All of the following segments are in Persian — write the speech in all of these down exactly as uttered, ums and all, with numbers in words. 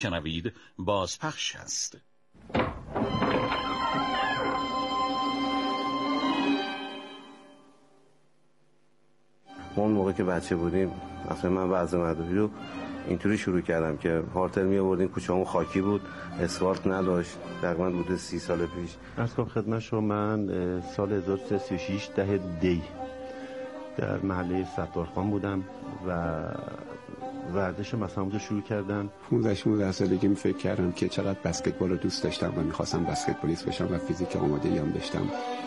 شنوید بازپخش است. اون موقع که بچه بودیم اصلا من وضع مدرسه رو اینطوری شروع کردم که هارتل می آوردیم، کوچه‌مون خاکی بود، اسفالت نداشت، تقریبا بوده سی سال پیش. از کنم خدمت شما من سال هزار و سیصد و سی و شش ده دی در محله ستارخان بودم و ورزش مثلا رو شروع کردم. پانزده شانزده سالگی فکر کردم که چقدر بسکتبال رو دوست داشتم و میخواستم بسکتبالیست بشم و فیزیک آمادگی هم داشتم.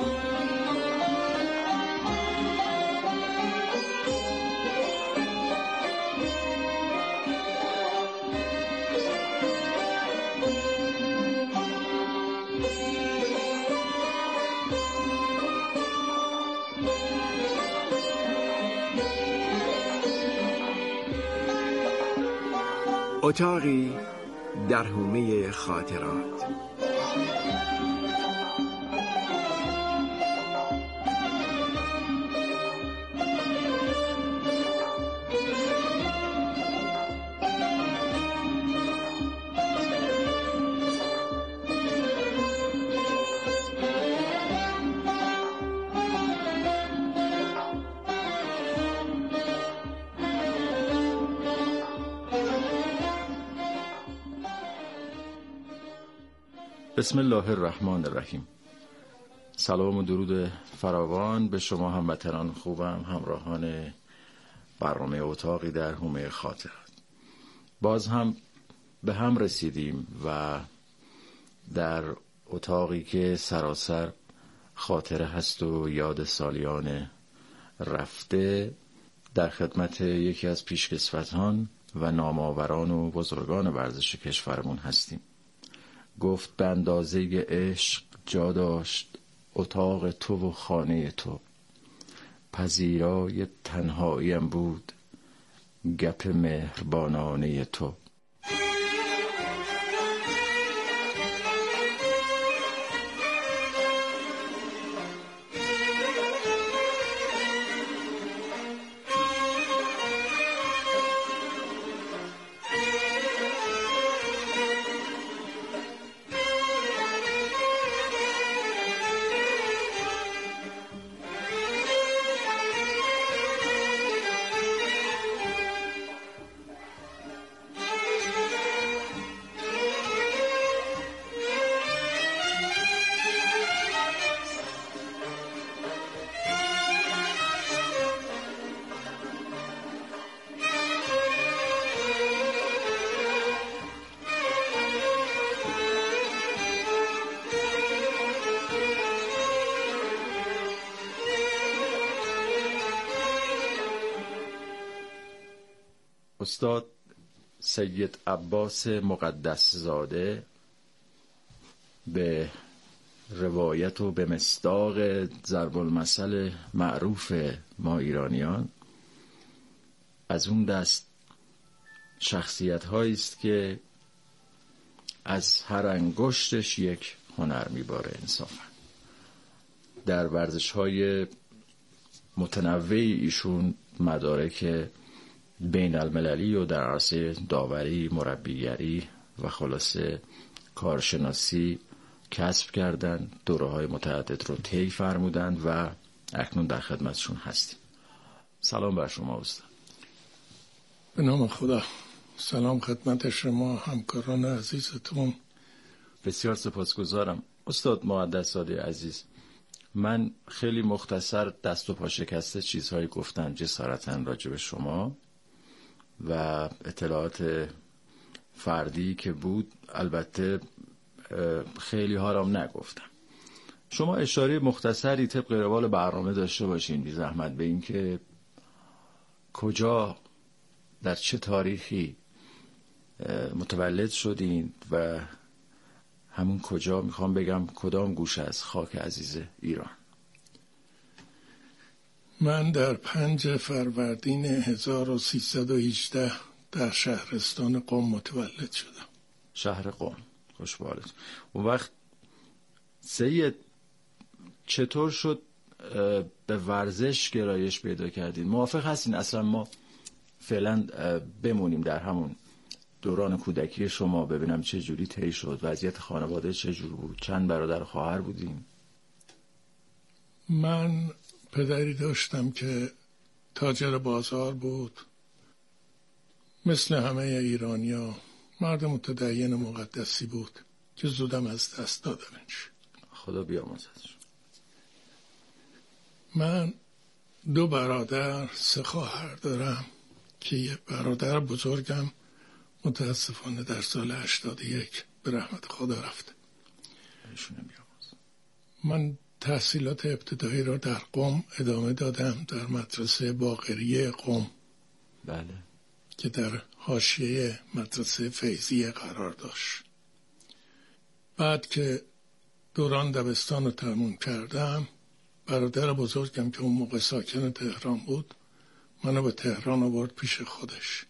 اتاقی در حومه خاطرات. بسم الله الرحمن الرحیم. سلام و درود فراوان به شما هموطنان خوبم، همراهان برنامه اتاقی در حومه خاطرات. باز هم به هم رسیدیم و در اتاقی که سراسر خاطره هست و یاد سالیان رفته در خدمت یکی از پیشکسوتان و نامآوران و بزرگان ورزش کشورمون هستیم. گفت به اندازه عشق جا داشت اتاق تو و خانه تو، پذیرای تنهاییم بود گپ مهربانانه تو. استاد سید عباس مقدس زاده به روایت و به مصداق ضرب المثل معروف ما ایرانیان از اون دست شخصیت هایی است که از هر انگشتش یک هنر میباره. انصافا در ورزش های متنوعی ایشون مدارک بین المللی و در عرصه داوری، مربیگری و خلاصه کارشناسی کسب کردن، دوره‌های متعدد رو طی فرمودن و اکنون در خدمتشون هستیم. سلام بر شما استاد. به نام خدا. سلام خدمت شما همکاران عزیزتون. بسیار سپاسگزارم استاد مقدس زاده عزیز. من خیلی مختصر دست و پا شکسته چیزهایی گفتم جسارتاً راجع به شما و اطلاعات فردی که بود البته خیلی ها را نگفتم. شما اشاره مختصری طبق روال برنامه داشته باشین بی زحمت به این که کجا در چه تاریخی متولد شدین و همون کجا میخوام بگم کدام گوشه از خاک عزیز ایران. من در پنج فروردین هزار و سیصد و هجده در شهرستان قم متولد شدم. شهر قم، خوش به حالت. اون وقت سید چطور شد به ورزش گرایش پیدا کردین؟ موافق هستین اصلا ما فعلا بمونیم در همون دوران کودکی شما ببینم چه جوری طی شد، وضعیت خانواده چه جور بود، چند برادر و خواهر بودین؟ من پدری داشتم که تاجر بازار بود، مثل همه ایرانیا مرد متدین مقدسی بود که زودم از دست دادمش. خدا بیامرزدش. من دو برادر سه خواهر دارم که یه برادر بزرگم متاسفانه در سال هشتاد و یک به رحمت خدا رفته. من تحصیلات ابتدایی را در قم ادامه دادم، در مدرسه باقریه قم. بله. که در حاشیه مدرسه فیضیه قرار داشت. بعد که دوران دبستان رو تموم کردم، برادر بزرگم که اون موقع ساکن تهران بود منو به تهران آورد پیش خودش.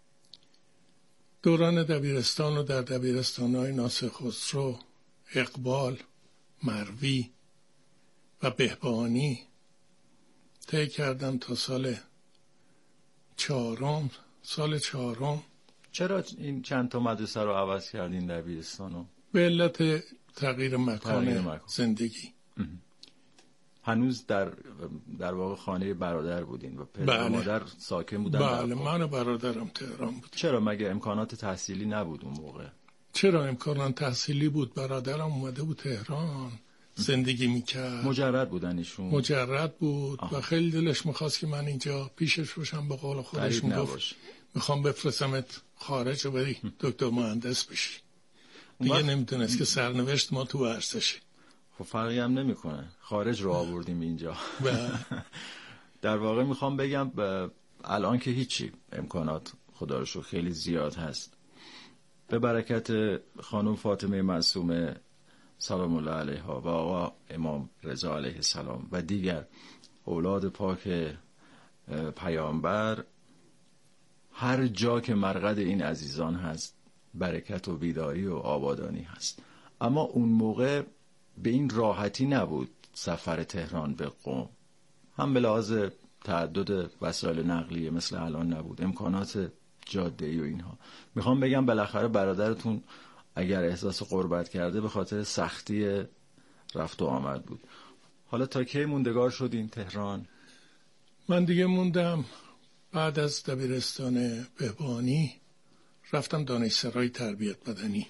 دوران دبیرستان رو در دبیرستان‌های ناصر خسرو، اقبال، مروی و بهبانی طی کردم تا سال چهارم. سال چهارم. چرا این چند تا مدرسه رو عوض کردین دبیرستانو؟ به علت تغییر مکان, تغییر مکان. زندگی. هنوز در در واقع خانه برادر بودین و پدر و مادر ساکن بودن؟ بله، من و برادرم تهران بود. چرا مگه امکانات تحصیلی نبود اون موقع؟ چرا امکانات تحصیلی بود؟ برادرم اومده بود تهران زندگی میکرد. مجرد بودن ایشون؟ مجرد بود. آه. و خیلی دلش میخواست که من اینجا پیشش باشم. به قول خودش میگفت میخوام بفرستمت خارج و بری دکتر مهندس بشی. دیگه وقت... نمیتونست که سرنوشت ما تو ورزشه. خب فرقی هم نمیکنه، خارج رو آوردیم اینجا. در واقع میخوام بگم الان که هیچی، امکانات خدا رو شکر خیلی زیاد هست. به برکت خانم فاطمه معصومه سلام الله علیها و آقا امام رضا علیه السلام و دیگر اولاد پاک پیامبر، هر جا که مرقد این عزیزان هست برکت و بیداری و آبادانی هست. اما اون موقع به این راحتی نبود سفر تهران به قم، هم به لحاظ تعدد وسایل نقلیه مثل الان نبود، امکانات جاده‌ای و اینها. میخوام بگم بالاخره برادرتون اگر احساس غربت کرده به خاطر سختی رفت و آمد بود. حالا تا کی موندگار شدین تهران؟ من دیگه موندم بعد از دبیرستان بهبانی رفتم دانشسرای تربیت بدنی.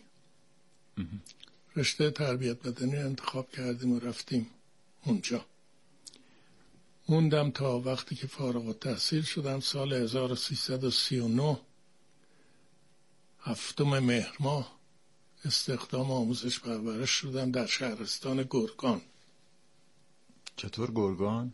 رشته تربیت بدنی انتخاب کردیم و رفتیم اونجا. موندم تا وقتی که فارغ التحصیل شدم سال هزار و سیصد و سی و نه، هفتم مهر ماه استخدام آموزش پرورش شدم در شهرستان گرگان. چطور گرگان؟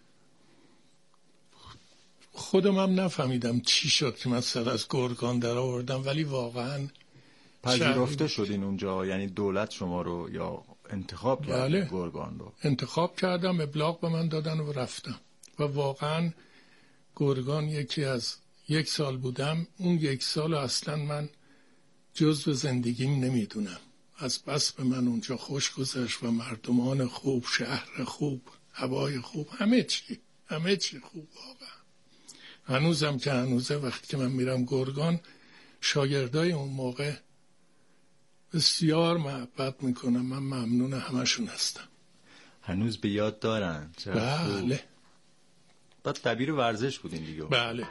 خودم هم نفهمیدم چی شد که من سر از گرگان در آوردم، ولی واقعا پذیرفته شدین اونجا؟ یعنی دولت شما رو یا انتخاب کرد؟ بله. گرگان رو انتخاب کردم، ابلاغ به من دادن و رفتم و واقعا گرگان یکی از یک سال بودم. اون یک سال اصلا من جزو زندگیم نمیدونم، از بس به من اونجا خوش گذشت و مردمان خوب، شهر خوب، هوای خوب، همه چی همه چی خوب. واقعا هنوزم که هنوزه وقتی که من میرم گرگان شاگردای اون موقع بسیار محبت میکنم. من ممنون همشون هستم. هنوز به یاد دارن؟ بله. بعد دبیر ورزش بودین دیگه؟ بله.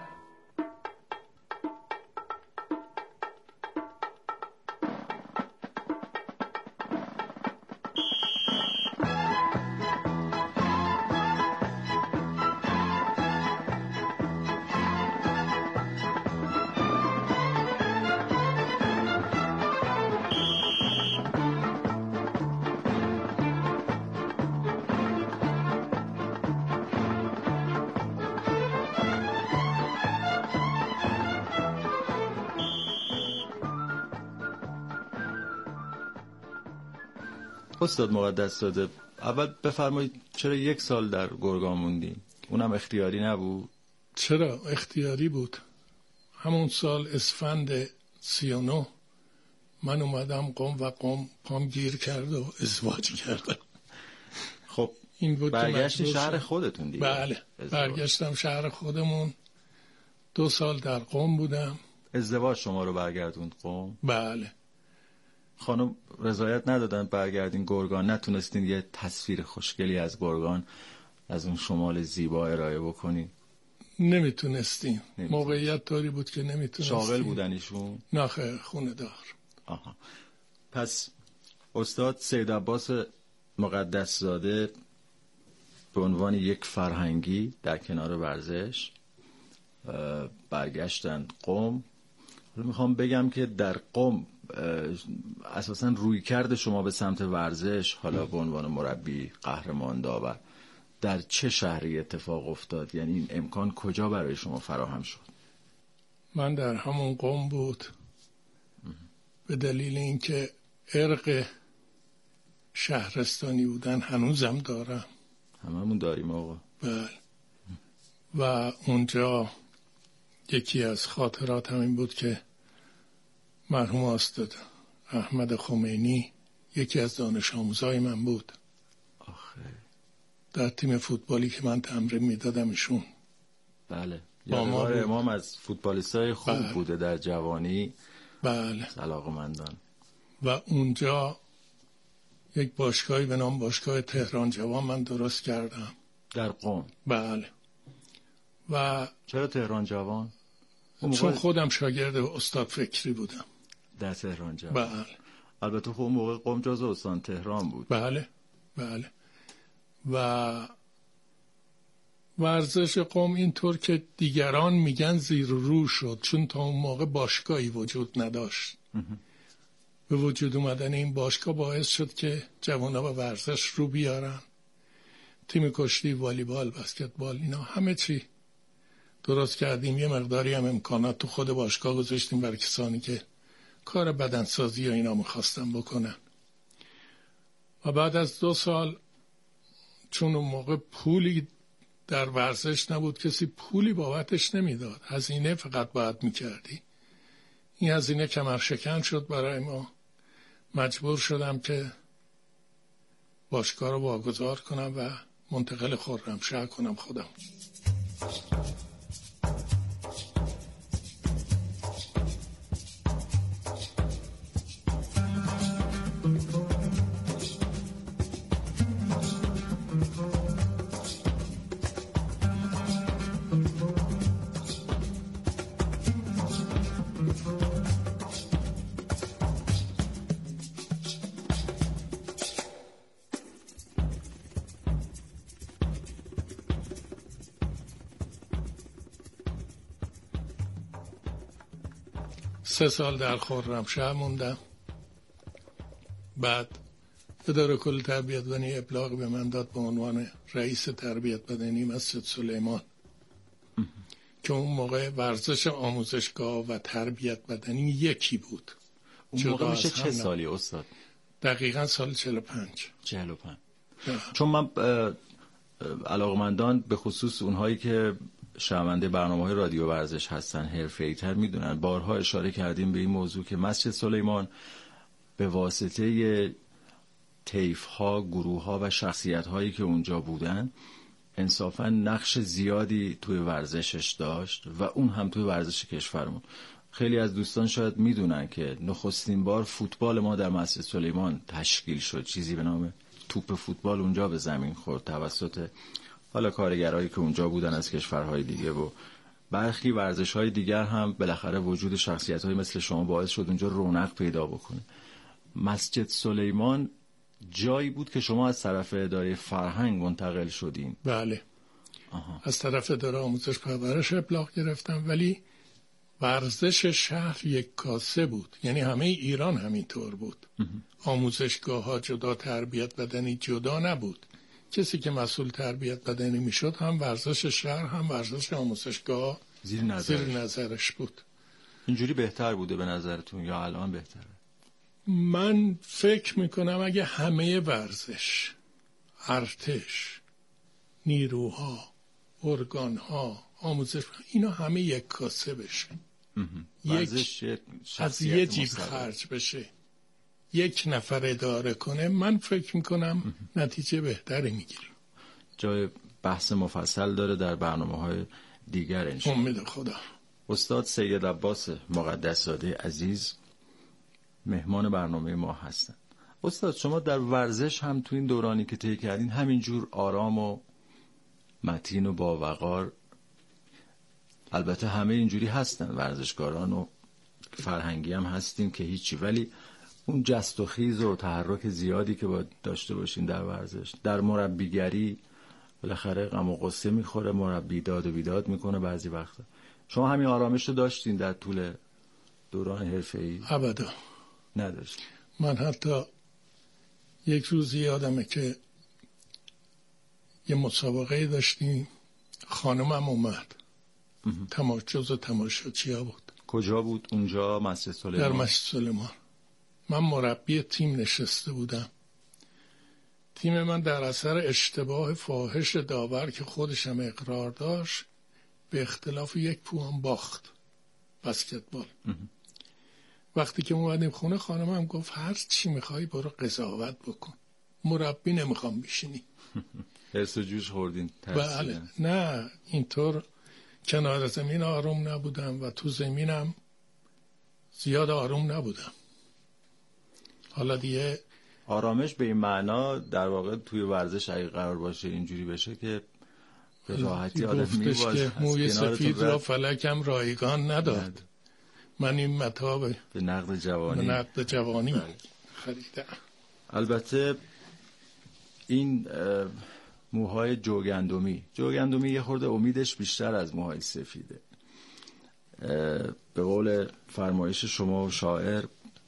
استاد مقدس داده، اول بفرمایید چرا یک سال در گرگان موندین؟ اونم اختیاری نبود؟ چرا اختیاری بود. همون سال اسفند سی و نه من اومدم قم و قم پام گیر کرد و ازدواج کردم. خب این بود برگشت شهر خودتون دیگه؟ بله ازدواج. برگشتم شهر خودمون. دو سال در قم بودم. ازدواج شما رو برگردوند قم؟ بله. خانم رضایت ندادن برگردین گرگان؟ نتونستین یه تصویر خوشگلی از گرگان از اون شمال زیبا ارائه بکنین؟ نمیتونستیم. موقعیت طوری بود که نمیتونستیم. شاغل بودن ایشون؟ نه خیر، خونه دار. آها. پس استاد سید عباس مقدس زاده به عنوان یک فرهنگی در کنار ورزش برگشتن قم. میخوام بگم که در قم اساساً روی کرد شما به سمت ورزش، حالا به عنوان مربی، قهرمان، داور، در چه شهری اتفاق افتاد؟ یعنی این امکان کجا برای شما فراهم شد؟ من در همون قم بود، به دلیل اینکه ارق شهرستانی بودن هنوزم دارم. هممون داریم آقا. بله. و اونجا یکی از خاطرات همین بود که مرحوم استاد احمد خمینی یکی از دانش آموزای من بود. آخه. در تیم فوتبالی که من تمرین میدادم ایشون. بله. یادگار امام از فوتبالیستای خوب بله. بوده در جوانی. بله. علاقه‌مندان. و اونجا یک باشگاهی به نام باشگاه تهران جوان من درست کردم. در قم. بله. و چرا تهران جوان؟ چون خودم شاگرد استاد فکری بودم. در تهران جوان. بله. البته خب موقع قم جزو استان تهران بود. بله. بله. و ورزش قم اینطور که دیگران میگن زیر و رو شد، چون تا اون موقع باشگاهی وجود نداشت. به وجود اومدن این باشگاه باعث شد که جوان‌ها به ورزش رو بیارن. تیم کشتی، والیبال، بسکتبال، اینا همه چی درست کردیم. یه مقداری هم امکانات تو خود باشگاه گذاشتیم برای کسانی که کار بدنسازی و اینا میخواستن بکنن. و بعد از دو سال، چون اون موقع پولی در ورزش نبود، کسی پولی بابتش نمیداد، هزینه فقط باید میکردی. این هزینه کمرشکن شد برای ما. مجبور شدم که باشگاه رو واگذار کنم و منتقل خرمشهر کنم خودم. سه سال در خرمشهر موندم. بعد اداره کل تربیت بدنی ابلاغ به من داد به عنوان رئیس تربیت بدنی مسجد سلیمان که اون موقع ورزش آموزشگاه و تربیت بدنی یکی بود. اون موقع میشه چه سالی استاد؟ دقیقاً سال چهل و پنج. چهل و پنج. چون من علاقمندان به خصوص اونهایی که شنونده برنامه‌های رادیو ورزش هستن حرفه‌ای‌تر میدونن، بارها اشاره کردیم به این موضوع که مسجد سلیمان به واسطه طیف‌ها، گروه‌ها و شخصیت‌هایی که اونجا بودن انصافاً نقش زیادی توی ورزشش داشت و اون هم توی ورزش کشورمون. خیلی از دوستان شاید میدونن که نخستین بار فوتبال ما در مسجد سلیمان تشکیل شد، چیزی به نام توپ فوتبال اونجا به زمین خورد توسط حالا کارگرایی که اونجا بودن از کشورهای دیگه و برخی ورزش‌های دیگر هم بالاخره وجود شخصیت‌های مثل شما باعث شد اونجا رونق پیدا بکنه. مسجد سلیمان جایی بود که شما از طرف اداره فرهنگ منتقل شدین؟ بله. آها. از طرف اداره آموزش پرورش ابلاغ گرفتم، ولی ورزش شهر یک کاسه بود، یعنی همه ایران همینطور بود. آموزشگاه‌ها جدا، تربیت بدنی جدا نبود. کسی که مسئول تربیت بدنی میشد هم ورزش شهر هم ورزش آموزشگاه زیر نظرش, زیر نظرش بود. اینجوری بهتر بوده به نظرتون یا الان بهتره؟ من فکر میکنم اگه همه ورزش، ارتش، نیروها، ارگانها، آموزش، اینا همه یک کاسه بشه، یک از یه جیب خرج بشه، یک نفر اداره کنه، من فکر میکنم نتیجه بهتری میگیریم. جای بحث مفصل داره در برنامه‌های دیگر انشاءالله. امید خدا. استاد سید عباس مقدس‌زاده عزیز مهمان برنامه ما هستند. استاد شما در ورزش هم تو این دورانی که طی کردین همینجور آرام و متین و با وقار، البته همه اینجوری هستن ورزشکاران و فرهنگی هم هستیم که هیچی، ولی اون جست و خیز و تحرک زیادی که باید داشته باشین در ورزش، در مربیگری بالاخره غم و غصه میخوره، مربی داد و بیداد میکنه بعضی وقتا. شما همین آرامش رو داشتین در طول دوران حرفه‌ای؟ ابدا نداشتین. من حتی یک روز یادمه که یه مسابقه داشتیم، خانمم اومد، تماش جزو تماشاچی‌ها بود. کجا بود اونجا؟ مسجد سلیمان؟ در مسجد سلیمان. من مربی تیم نشسته بودم. تیم من در اثر اشتباه فاحش داور که خودش هم اقرار داشت به اختلاف یک پوان باخت بسکتبال. وقتی که اومدیم خونه خانمم گفت هر چی میخوای برو قضاوت بکن، مربی نمیخوام بشینی. حرس و جوش خوردین؟ بله. نه اینطور کنار زمین آروم نبودم و تو زمینم زیاد آروم نبودم. حالا دیگه آرامش به این معنا در واقع توی ورزش اگه قرار باشه اینجوری بشه که به راحتی آدم می‌بازه که موی سفید را فلکم رایگان نداد. من این متاع به نقد جوانی به نقد جوانی خریدم. البته این موهای جوگندمی جوگندمی یه خورده امیدش بیشتر از موهای سفیده. به قول فرمایش شما و شاعر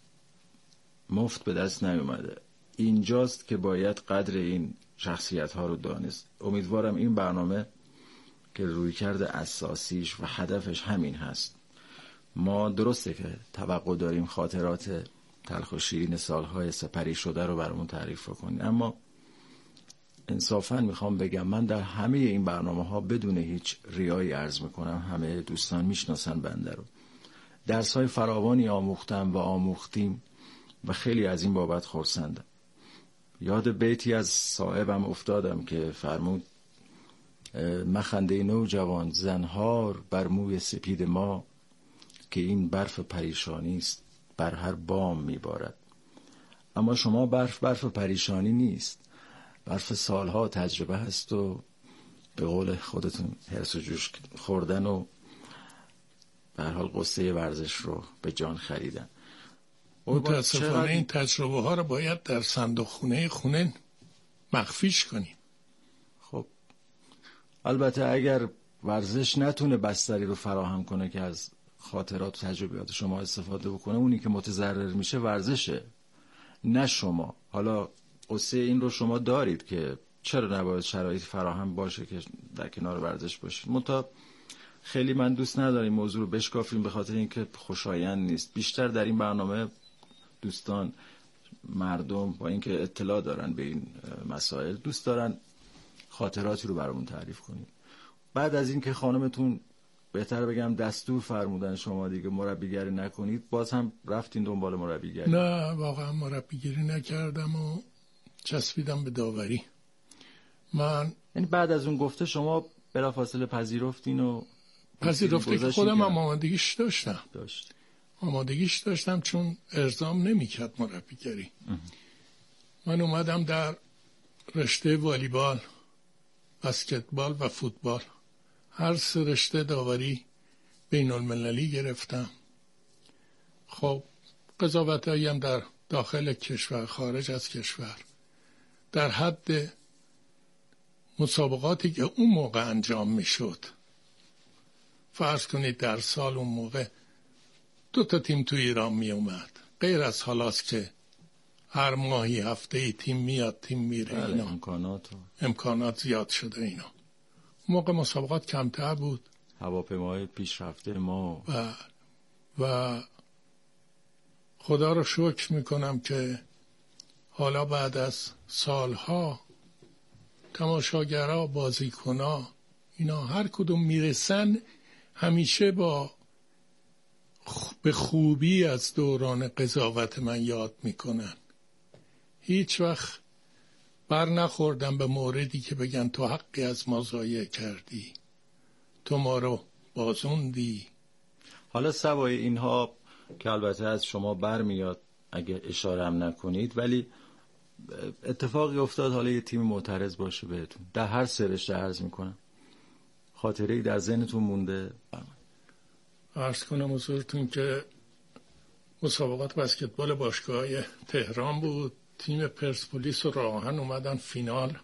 مفت به دست نیومده. اینجاست که باید قدر این شخصیت ها رو دانست. امیدوارم این برنامه که رویکرد اساسیش و هدفش همین هست. ما درسته که توقع داریم خاطرات تلخ و شیرین سالهای سپری شده رو برامون تعریف کنیم، اما انصافاً میخوام بگم من در همه این برنامه ها بدون هیچ ریایی عرض میکنم، همه دوستان میشناسن بنده رو، درس های فراوانی آموختم و آموختیم و خیلی از این بابت خرسندم. یاد بیتی از صاحبم افتادم که فرمود مخنده نوجوان زنهار بر موی سپید ما، که این برف پریشانی است بر هر بام میبارد. اما شما برف برف پریشانی نیست، برف سالها تجربه هست و به قول خودتون حرس و جوش خوردن و به هر حال قصه ورزش رو به جان خریدن. متاسفانه این تجربه ها رو باید در صندوق خونه خونه مخفیش کنیم. خب البته اگر ورزش نتونه بستری رو فراهم کنه که از خاطرات و تجربیات شما استفاده بکنه، اونی که متضرر میشه ورزشه نه شما. حالا قصه این رو شما دارید که چرا نباید شرایط فراهم باشه که در کنار ورزش باشید. منتها خیلی من دوست ندارم موضوع رو بشکافیم به خاطر اینکه خوشایند نیست. بیشتر در این برنامه دوستان مردم با اینکه اطلاع دارن به این مسائل دوست دارن خاطراتی رو برامون تعریف کنید. بعد از اینکه خانمتون بهتر بگم دستور فرمودن شما دیگه مربیگری نکنید، باز هم رفتین دنبال مربیگری؟ نه واقعا مربیگری نکردم و چسبیدم به داوری. من یعنی بعد از اون گفته شما بلافاصله پذیرفتین و پذیرفته که خودم هم آمادگیش داشتم داشت. آمادگیش داشتم چون ارزام نمیکرد مربیگری. من اومدم در رشته والیبال، بسکتبال و فوتبال، هر سه رشته داوری بین المللی گرفتم. خب قضاوتایی هم در داخل کشور، خارج از کشور، در حد مسابقاتی که اون موقع انجام میشد. فرض کنید در سال اون موقع دو تا تیم تو ایران می اومد، غیر از حالاست که هر ماهی هفته ای تیم میاد تیم میره. اینا امکانات امکانات زیاد شده. اینا موقع مسابقات کمتر بود، هواپیمای پیشرفته ما و و خدا رو شکر میکنم که حالا بعد از سالها تماشاگرها، بازیکنها، اینا هر کدوم میرسن همیشه با به خوبی از دوران قضاوت من یاد میکنن. هیچ وقت بر نخوردم به موردی که بگن تو حقی از ما ضایع کردی، تو ما رو بازوندی، حالا سوای اینها که البته از شما برمیاد اگه اشاره هم نکنید، ولی اتفاقی افتاد حالا یه تیم معترض باشه بهتون در هر سرشته، عرض میکنم خاطره‌ای در ذهنتون مونده؟ عرض کنم حضورتون که مسابقات بسکتبال باشگاه تهران بود. تیم پرسپولیس و راهن اومدن فینال.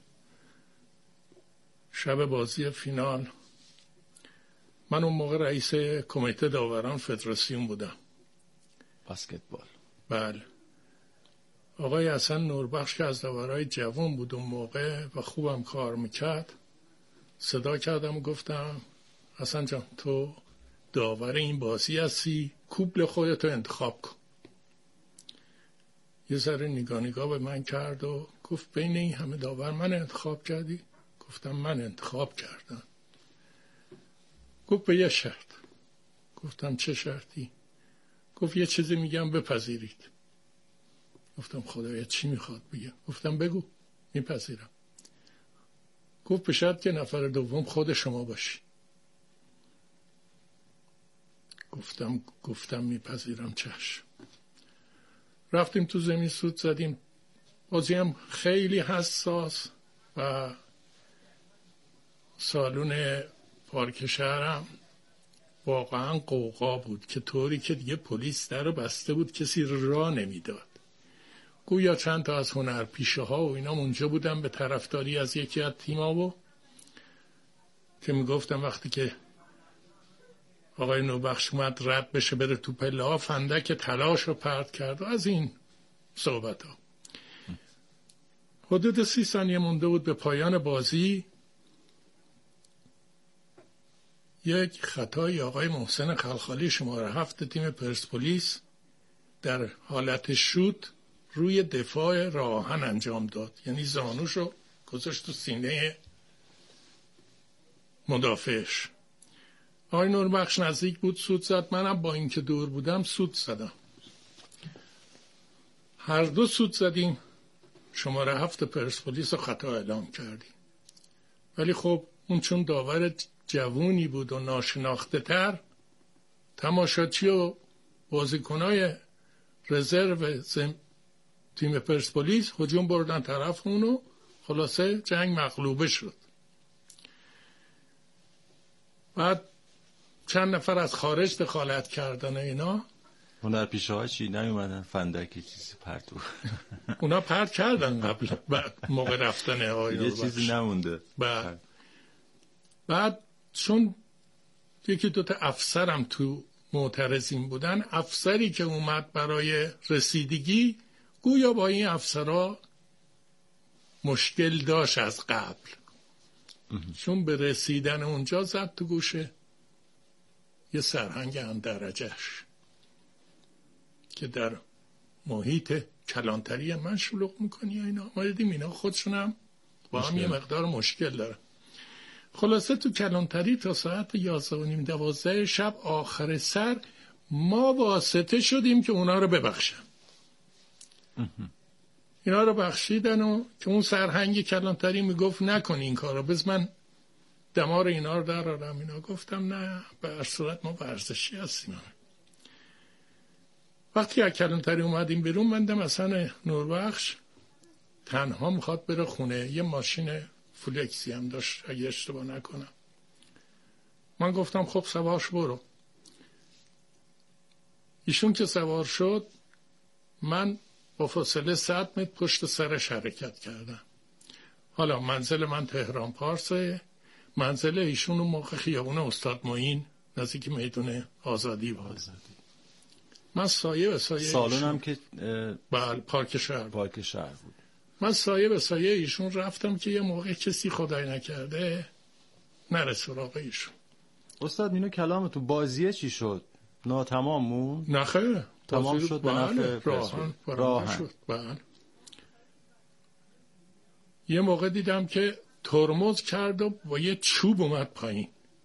شب بازی فینال من اون موقع رئیس کمیته داوران فدراسیون بودم بسکتبال. بله. آقای حسن نوربخش که از داورای جوان بود اون موقع و خوبم کار میکرد، صدا کردم و گفتم حسن جان تو داور این بازی هستی، کوبل خودتو انتخاب کن. یه ذره نگاه نگاه به من کرد و گفت بین این همه داور من انتخاب کردی؟ گفتم من انتخاب کردم. گفت به یه شرط. گفتم چه شرطی؟ گفت یه چیزی میگم بپذیرید. گفتم خدایا چی میخواد بگم؟ گفتم بگو میپذیرم. گفت به شرط که نفر دوم خود شما باشی. گفتم گفتم میپذیرم، چشم. رفتیم تو زمین سود زدیم. بازی هم خیلی حساس و سالون پارک شهرم واقعا قوقا بود که طوری که دیگه پلیس در رو بسته بود، کسی راه نمیداد. گویا چند تا از هنرپیشه ها و اینا اونجا بودن به طرفداری از یکی از تیم‌ها و که میگفتم وقتی که آقای نوبخش اومد رد بشه بره تو پله ها، فندک تلاش رو پرت کرد و از این صحبت ها. حدود سی ثانیه مونده بود به پایان بازی. یک خطای آقای محسن خلخالی شماره هفت تیم پرسپولیس در حالت شوت روی دفاع راهن انجام داد. یعنی زانوشو گذاشت تو سینه مدافعش. آقای نوربخش نزدیک بود سوت زد، منم با اینکه دور بودم سوت زدم. هر دو سوت زدیم. شماره هفت پرسپولیس رو خطا اعلام کردیم. ولی خب اون چون داور جوونی بود و ناشناخته تر، تماشاچی و بازیکنای رزرو تیم پرسپولیس هجوم بردن طرف اونو، خلاصه جنگ مغلوبه شد. بعد چند نفر از خارج دخالت کردن اینا. هنرپیشه ها چی نیومدن؟ فندکی چیزی پرتو اونا پرت کردن قبل موقع رفتن آقای یه چیزی نمونده. بعد بعد چون یکی دوتا افسرم تو معترضین بودن، افسری که اومد برای رسیدگی گویا با این افسرها مشکل داشت از قبل، چون به رسیدن اونجا زد تو گوشه یه سرهنگ هم درجهش که در محیط کلانتری من شلوغ میکنی یا اینا. ما دیدیم اینا خودشون هم با هم یه مقدار مشکل دارن. خلاصه تو کلانتری تا ساعت یازده و نیم دوازده شب آخر سر ما واسطه شدیم که اونا رو ببخشن. اینا رو بخشیدن و که اون سرهنگ کلانتری میگفت نکن این کارو، بز من دمار اینا رو درارم. اینا گفتم نه، به هر صورت ما ورزشی هستیم. وقتی از کلانتری اومدیم بیرون، من دم اصلا نوربخش تنها میخواد بره خونه. یه ماشین فلکسی هم داشت اگه اشتباه نکنم. من گفتم خب سوارش برو. ایشون که سوار شد، من با فاصله صد متر پشت سرش حرکت کردم. حالا منزل من تهران پارسه، منزل ایشون اون موقع خیابون استاد معین نزدیک میدون آزادی بود. من سایه به سایه سالن هم که بله پارک شهر پارک شهر بود. من سایه به سایه ایشون رفتم که یه موقع کسی خدای نکرده نره سراغ ایشون. استاد اینو کلامتون بازیه چی شد؟ ناتمام مون؟ نه خیر تمام شد به نفع راهن راهن شد. بله. یه موقع دیدم که ترمز کرد و با یه چوب اومد پایین،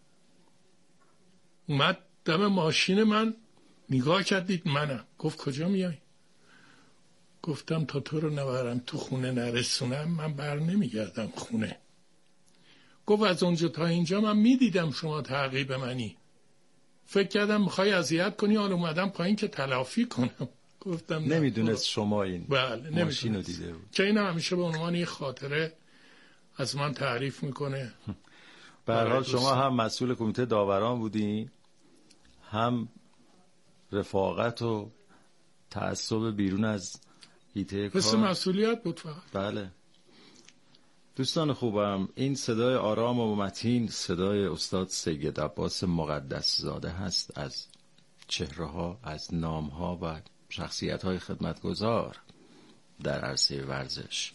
اومد دم ماشین من نگاه کردید منم. گفت کجا میای؟ گفتم تا تو رو نبرم تو خونه نرسونم من بر نمیگردم خونه. گفت از اونجا تا اینجا من میدیدم شما تعقیب منی، فکر کردم میخوای اذیت کنی، حالا اومدم پایین که تلافی کنم. گفتم نمیدونست شما این بله ماشین رو دیده بود که این همیشه به عنوان یه خاطره از من تعریف میکنه. به هر حال شما هم مسئول کمیته داوران بودین، هم رفاقت و تعصب بیرون از حیطه کار. حس مسئولیت بود فقط. بله. دوستان خوبم، این صدای آرام و متین صدای استاد سید عباس مقدس زاده هست، از چهره ها، از نام ها و شخصیت های خدمتگزار در عرصه ورزش.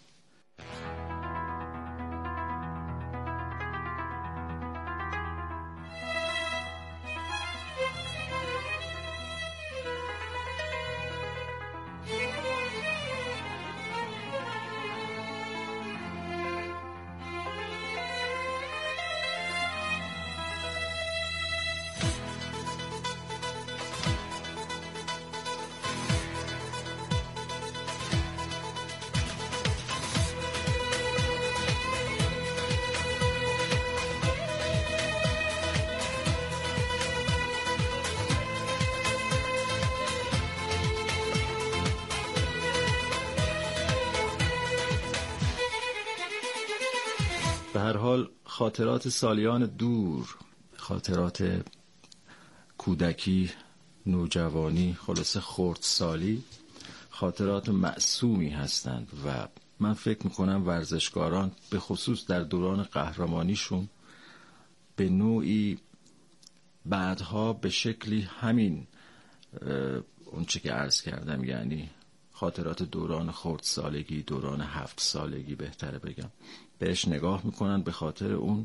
به هر حال خاطرات سالیان دور، خاطرات کودکی، نوجوانی، خلاصه خردسالی، خاطرات معصومی هستند و من فکر میکنم ورزشکاران به خصوص در دوران قهرمانیشون به نوعی بعدها به شکلی همین اون چه که عرض کردم، یعنی خاطرات دوران خردسالگی، دوران هفت سالگی بهتره بگم، بهش نگاه میکنن به خاطر اون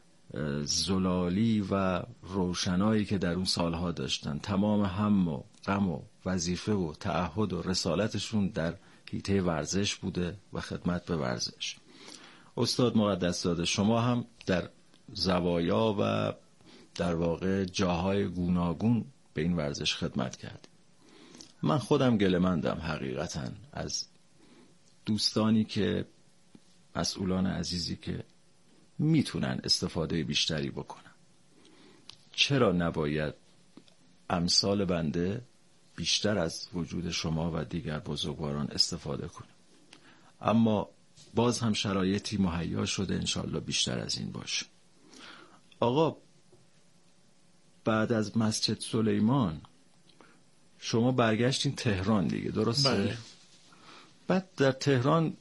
زلالی و روشنایی که در اون سالها داشتن. تمام هم و غم و وظیفه و تعهد و رسالتشون در حیطه ورزش بوده و خدمت به ورزش. استاد مقدس زاده، شما هم در زوایا و در واقع جاهای گوناگون به این ورزش خدمت کردید. من خودم گله‌مندم حقیقتا از دوستانی که مسئولان عزیزی که میتونن استفاده بیشتری بکنن. چرا نباید امثال بنده بیشتر از وجود شما و دیگر بزرگواران استفاده کنیم؟ اما باز هم شرایطی مهیا شده، انشالله بیشتر از این باشه. آقا، بعد از مسجد سلیمان شما برگشتین تهران دیگه، درسته؟ بله. بعد در تهران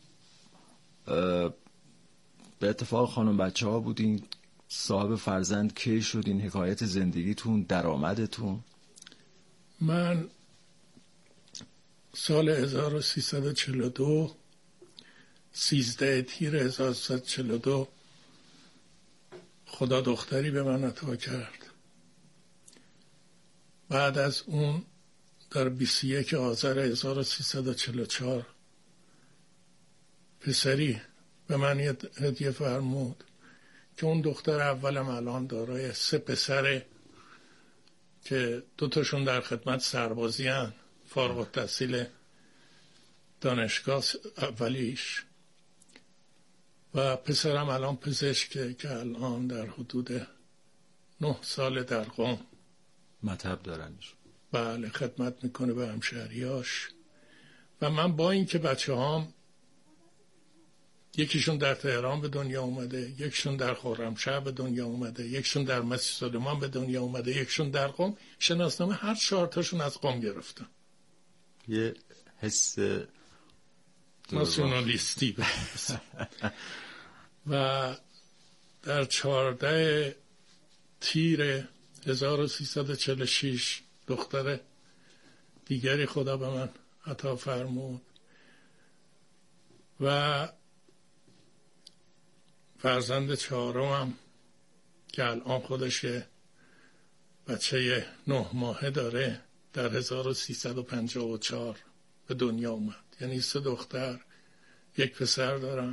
به اتفاق خانم بچه ها بودین، صاحب فرزند کی شدین؟ حکایت زندگیتون، درآمدتون؟ من سال هزار و سیصد و چهل و دو سیزده تیر هزار و سیصد و چهل و دو خدا دختری به من عطا کرد. بعد از اون در بیست و یک آذر هزار و سیصد و چهل و چهار پسری به من هدیه فرمود که اون دختر اولم الان دارای سه پسره که دوتاشون در خدمت سربازی هن، فارغ التحصیل دانشگاه اولیش، و پسرم الان پزشکه که الان در حدود نه سال در قم مطب دارنش. بله، خدمت میکنه به همشهریاش. و من با این که بچه هام یکیشون در تهران به دنیا اومده، یکیشون در خرمشهر به دنیا اومده، یکیشون در مسجد سلیمان به دنیا اومده، یکیشون در قم، شناسنامه هر چهار تاشون از قم گرفتم. یه حس ناسیونالیستی و در چهارده تیر هزار و سیصد و چهل و شش دختر دیگری خدا به من عطا فرمود و فرزند چهارمم که الان خودش بچه نه ماهه داره در هزار و سیصد و پنجاه و چهار به دنیا اومد. یعنی سه دختر یک پسر دارم.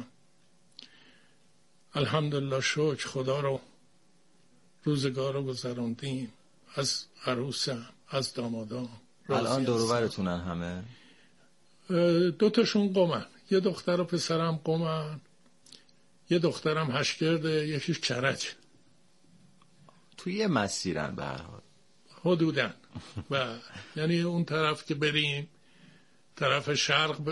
الحمدلله، شکر خدا رو روزگار رو گذراندیم، از عروسم، از دامادام. الان دور و برتونن همه؟ دوتاشون قمن، یه دختر و پسرم قمن، یه دخترم هشگرده، یکیش کرج. توی یه مسیرن به هر حال. حدوداً. و یعنی اون طرف که بریم، طرف شرق